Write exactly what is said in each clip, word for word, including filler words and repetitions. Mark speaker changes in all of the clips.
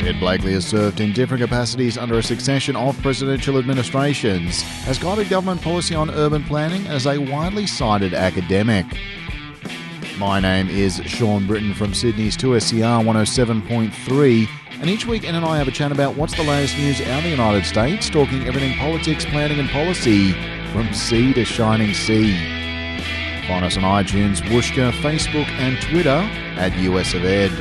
Speaker 1: Ed Blakely has served in different capacities under a succession of presidential administrations, has guided government policy on urban planning as a widely cited academic. My name is Sean Britton from Sydney's two S C R one oh seven point three, and each week Ed and I have a chat about what's the latest news out of the United States, talking everything politics, planning and policy, from sea to shining sea. Find us on iTunes, Whooshkaa, Facebook and Twitter at U S of Ed.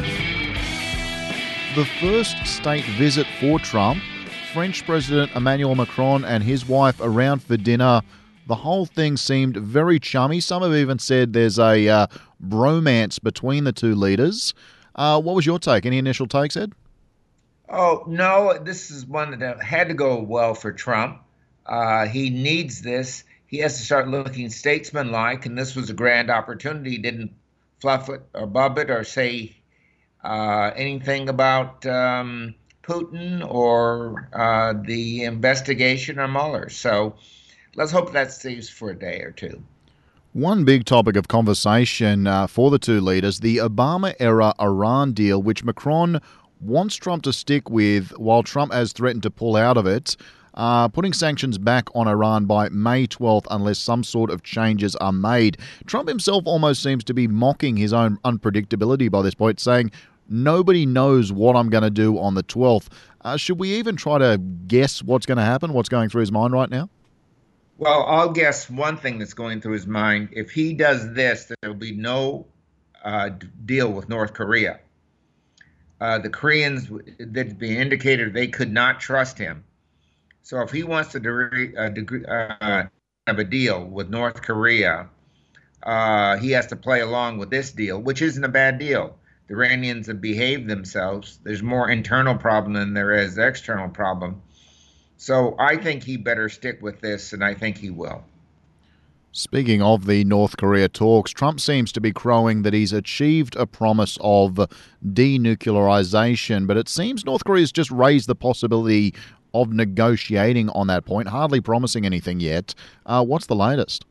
Speaker 1: The first state visit for Trump, French President Emmanuel Macron and his wife around for dinner. The whole thing seemed very chummy. Some have even said there's a uh, bromance between the two leaders. Uh, what was your take? Any initial takes, Ed?
Speaker 2: Oh, no, this is one that had to go well for Trump. Uh, he needs this. He has to start looking statesmanlike, and this was a grand opportunity. He didn't fluff it or bub it or say uh, anything about um, Putin or uh, the investigation or Mueller. So let's hope that stays for a day or two.
Speaker 1: One big topic of conversation uh, for the two leaders, the Obama-era Iran deal, which Macron wants Trump to stick with while Trump has threatened to pull out of it, uh, putting sanctions back on Iran by May twelfth unless some sort of changes are made. Trump himself almost seems to be mocking his own unpredictability by this point, saying, nobody knows what I'm going to do on the twelfth. Uh, should we even try to guess what's going to happen, what's going through his mind right now?
Speaker 2: Well, I'll guess one thing that's going through his mind. If he does this, there will be no uh, deal with North Korea. Uh, the Koreans, that be indicated they could not trust him. So if he wants to degree, uh, degree, uh, have a deal with North Korea, uh, he has to play along with this deal, which isn't a bad deal. The Iranians have behaved themselves. There's more internal problem than there is external problem. So I think he better stick with this, and I think he will.
Speaker 1: Speaking of the North Korea talks, Trump seems to be crowing that he's achieved a promise of denuclearization, but it seems North Korea's just raised the possibility of negotiating on that point, hardly promising anything yet. Uh, what's the latest?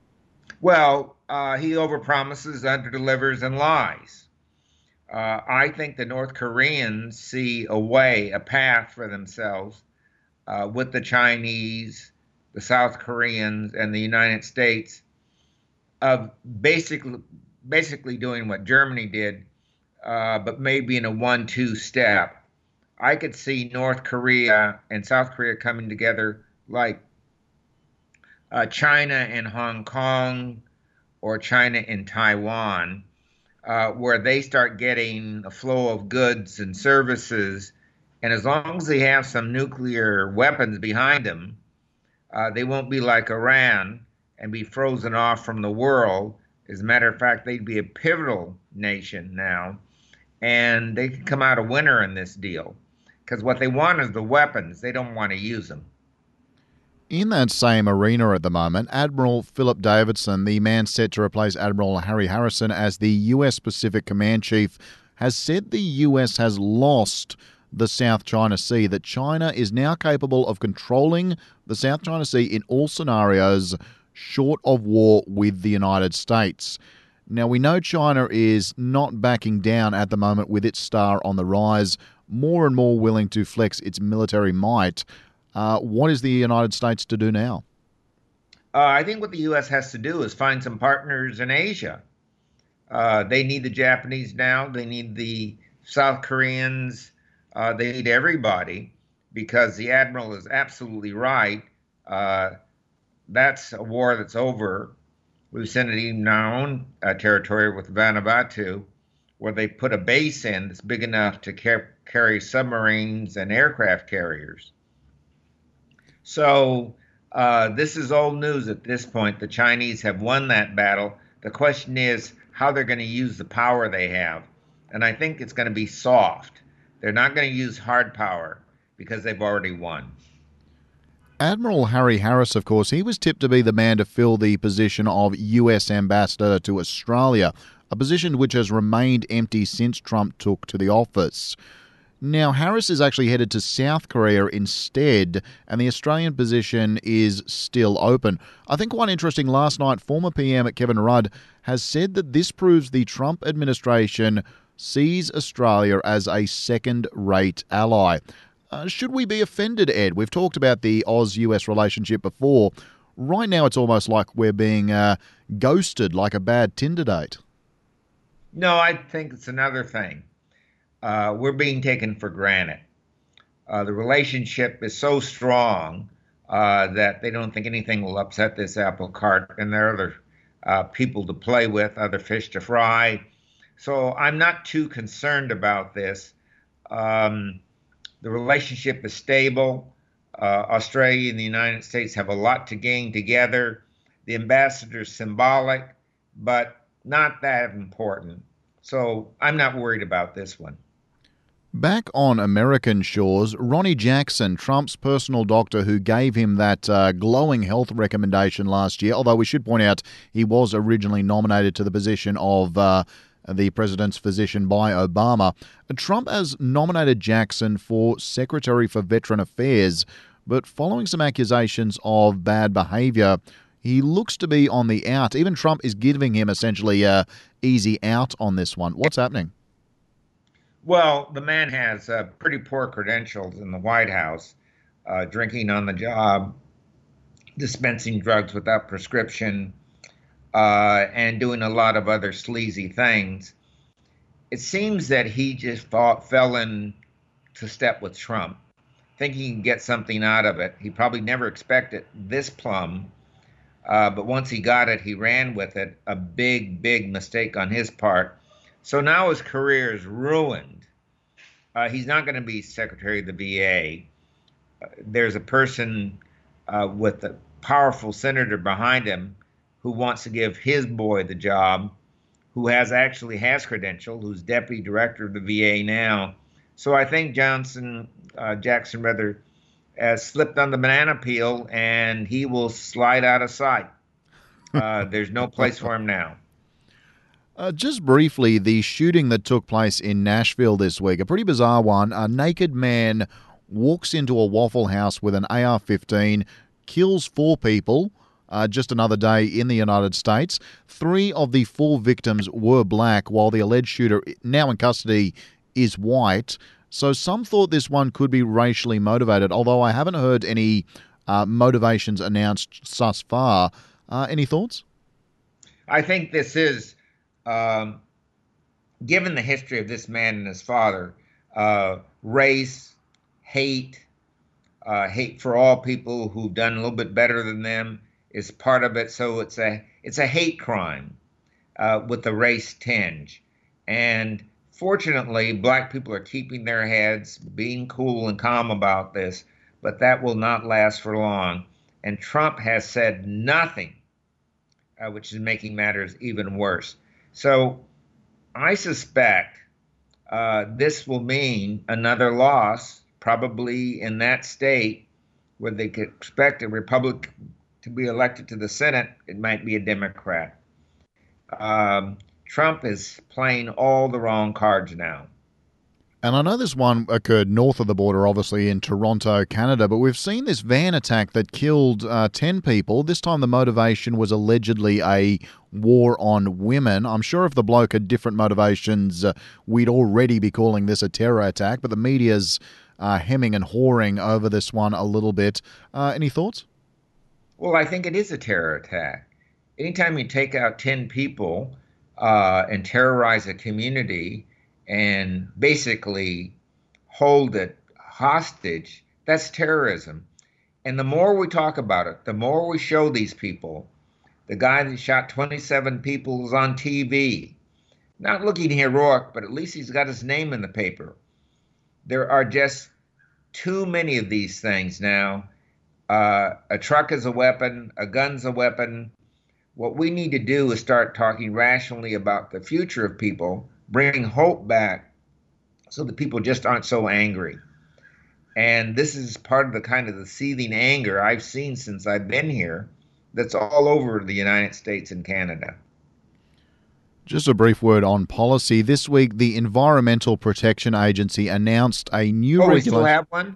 Speaker 2: Well, uh, he overpromises, underdelivers, and lies. Uh, I think the North Koreans see a way, a path for themselves uh, with the Chinese, the South Koreans, and the United States of basically basically doing what Germany did, uh, but maybe in a one two step. I could see North Korea and South Korea coming together like uh, China and Hong Kong or China and Taiwan, uh, where they start getting a flow of goods and services. And as long as they have some nuclear weapons behind them, Uh, they won't be like Iran and be frozen off from the world. As a matter of fact, they'd be a pivotal nation now, and they could come out a winner in this deal because what they want is the weapons. They don't want to use them.
Speaker 1: In that same arena at the moment, Admiral Philip Davidson, the man set to replace Admiral Harry Harrison as the U S Pacific Command Chief, has said the U S has lost the South China Sea, that China is now capable of controlling the South China Sea in all scenarios short of war with the United States. Now, we know China is not backing down at the moment with its star on the rise, more and more willing to flex its military might. Uh, what is the United States to do now?
Speaker 2: Uh, I think what the U S has to do is find some partners in Asia. Uh, they need the Japanese now. They need the South Koreans. Uh, they need everybody, because the admiral is absolutely right. Uh, that's a war that's over. We've seen it even in our own uh, territory with Vanuatu, where they put a base in that's big enough to car- carry submarines and aircraft carriers. So uh, this is old news at this point. The Chinese have won that battle. The question is how they're going to use the power they have. And I think it's going to be soft. They're not going to use hard power because they've already won.
Speaker 1: Admiral Harry Harris, of course, he was tipped to be the man to fill the position of U S Ambassador to Australia, a position which has remained empty since Trump took to the office. Now, Harris is actually headed to South Korea instead, and the Australian position is still open. I think quite interesting, last night, former P M Kevin Rudd has said that this proves the Trump administration sees Australia as a second-rate ally. Uh, should we be offended, Ed? We've talked about the Oz-U S relationship before. Right now it's almost like we're being uh, ghosted like a bad Tinder date.
Speaker 2: No, I think it's another thing. Uh, we're being taken for granted. Uh, the relationship is so strong uh, that they don't think anything will upset this apple cart, and there are other uh, people to play with, other fish to fry. So I'm not too concerned about this. Um, the relationship is stable. Uh, Australia and the United States have a lot to gain together. The ambassador is symbolic, but not that important. So I'm not worried about this one.
Speaker 1: Back on American shores, Ronnie Jackson, Trump's personal doctor who gave him that uh, glowing health recommendation last year, although we should point out he was originally nominated to the position of uh, the president's physician by Obama. Trump has nominated Jackson for Secretary for Veteran Affairs, but following some accusations of bad behavior, he looks to be on the out. Even Trump is giving him essentially a easy out on this one. What's happening?
Speaker 2: Well, the man has uh, pretty poor credentials in the White House, uh, drinking on the job, dispensing drugs without prescription, uh, and doing a lot of other sleazy things. It seems that he just thought, fell into step with Trump, thinking he can get something out of it. He probably never expected this plum, uh, but once he got it, he ran with it. A big, big mistake on his part. So now his career is ruined. Uh, he's not going to be Secretary of the V A. Uh, there's a person uh, with a powerful senator behind him who wants to give his boy the job, who has actually has credential, who's deputy director of the V A now. So I think Johnson, uh, Jackson rather, has slipped on the banana peel, and he will slide out of sight. Uh, there's no place for him now.
Speaker 1: Uh, just briefly, the shooting that took place in Nashville this week, a pretty bizarre one. A naked man walks into a Waffle House with an A R fifteen, kills four people, uh, just another day in the United States. Three of the four victims were black, while the alleged shooter, now in custody, is white. So some thought this one could be racially motivated, although I haven't heard any uh, motivations announced thus far. Uh, any thoughts?
Speaker 2: I think this is... Um, given the history of this man and his father, uh, race, hate, uh, hate for all people who've done a little bit better than them is part of it. So it's a it's a hate crime uh, with a race tinge. And fortunately, black people are keeping their heads, being cool and calm about this, but that will not last for long. And Trump has said nothing, uh, which is making matters even worse. So I suspect uh, this will mean another loss, probably in that state where they could expect a Republican to be elected to the Senate. It might be a Democrat. Um, Trump is playing all the wrong cards now.
Speaker 1: And I know this one occurred north of the border, obviously in Toronto, Canada, but we've seen this van attack that killed uh, ten people. This time the motivation was allegedly a war on women. I'm sure if the bloke had different motivations, uh, we'd already be calling this a terror attack, but the media's uh, hemming and hawing over this one a little bit. Uh, any thoughts?
Speaker 2: Well, I think it is a terror attack. Anytime you take out ten people uh, and terrorize a community and basically hold it hostage, that's terrorism. And the more we talk about it, the more we show these people. The guy that shot twenty-seven people is on T V. Not looking heroic, but at least he's got his name in the paper. There are just too many of these things now. Uh, a truck is a weapon, a gun's a weapon. What we need to do is start talking rationally about the future of people, bringing hope back so that people just aren't so angry. And this is part of the kind of the seething anger I've seen since I've been here that's all over the United States and Canada.
Speaker 1: Just a brief word on policy. This week, the Environmental Protection Agency announced a new
Speaker 2: oh,
Speaker 1: regulation.
Speaker 2: We still have one?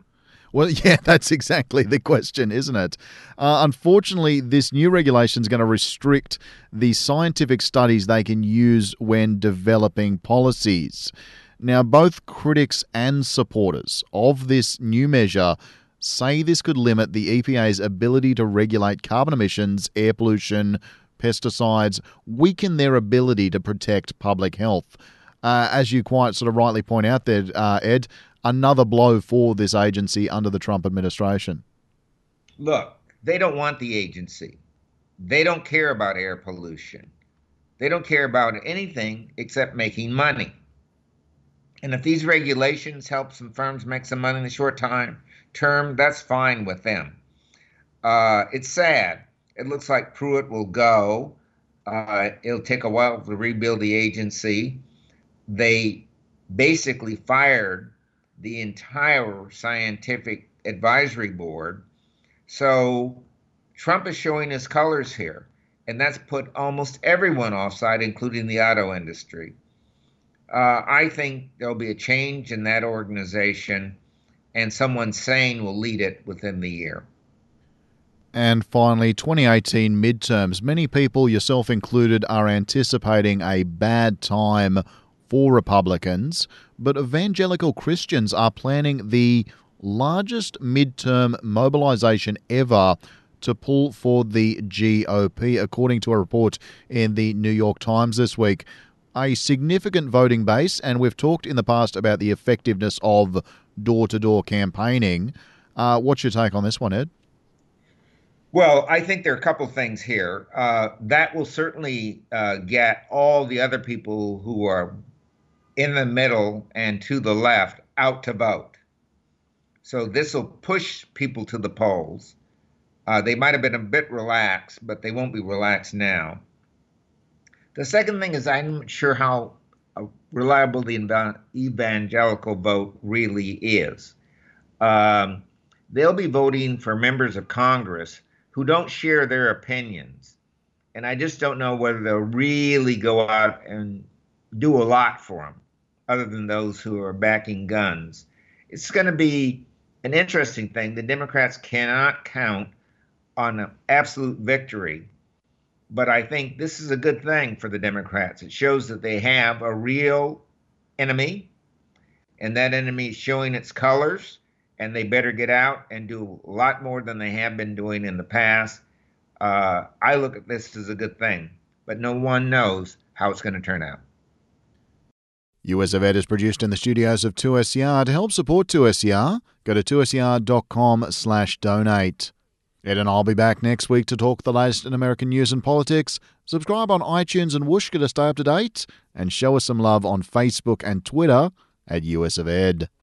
Speaker 1: Well, yeah, that's exactly the question, isn't it? Uh, unfortunately, this new regulation is going to restrict the scientific studies they can use when developing policies. Now, both critics and supporters of this new measure say this could limit the E P A's ability to regulate carbon emissions, air pollution, pesticides, weaken their ability to protect public health. Uh, as you quite sort of rightly point out there, uh, Ed, another blow for this agency under the Trump administration.
Speaker 2: Look, they don't want the agency. They don't care about air pollution. They don't care about anything except making money. And if these regulations help some firms make some money in the short time term, that's fine with them. Uh, it's sad. It looks like Pruitt will go. Uh, it'll take a while to rebuild the agency. They basically fired the entire scientific advisory board. So Trump is showing his colors here, and that's put almost everyone offside, including the auto industry. Uh, I think there'll be a change in that organization, and someone sane will lead it within the year.
Speaker 1: And finally, twenty eighteen midterms. Many people, yourself included, are anticipating a bad time for Republicans, but evangelical Christians are planning the largest midterm mobilization ever to pull for the G O P, according to a report in the New York Times this week. A significant voting base, and we've talked in the past about the effectiveness of door-to-door campaigning. Uh, what's your take on this one, Ed?
Speaker 2: Well, I think there are a couple things here. Uh, that will certainly uh, get all the other people who are in the middle and to the left out to vote. So this will push people to the polls. Uh, they might have been a bit relaxed, but they won't be relaxed now. The second thing is I'm not sure how reliable the evangelical vote really is. Um, they'll be voting for members of Congress who don't share their opinions. And I just don't know whether they'll really go out and do a lot for them, other than those who are backing guns. It's going to be an interesting thing. The Democrats cannot count on an absolute victory, but I think this is a good thing for the Democrats. It shows that they have a real enemy, and that enemy is showing its colors, and they better get out and do a lot more than they have been doing in the past. Uh, I look at this as a good thing, but no one knows how it's going to turn out.
Speaker 1: U S of Ed is produced in the studios of two S E R. To help support two S E R, go to two S E R dot com slash donate. Ed and I'll be back next week to talk the latest in American news and politics. Subscribe on iTunes and Whooshkaa to stay up to date, and show us some love on Facebook and Twitter at U S of Ed.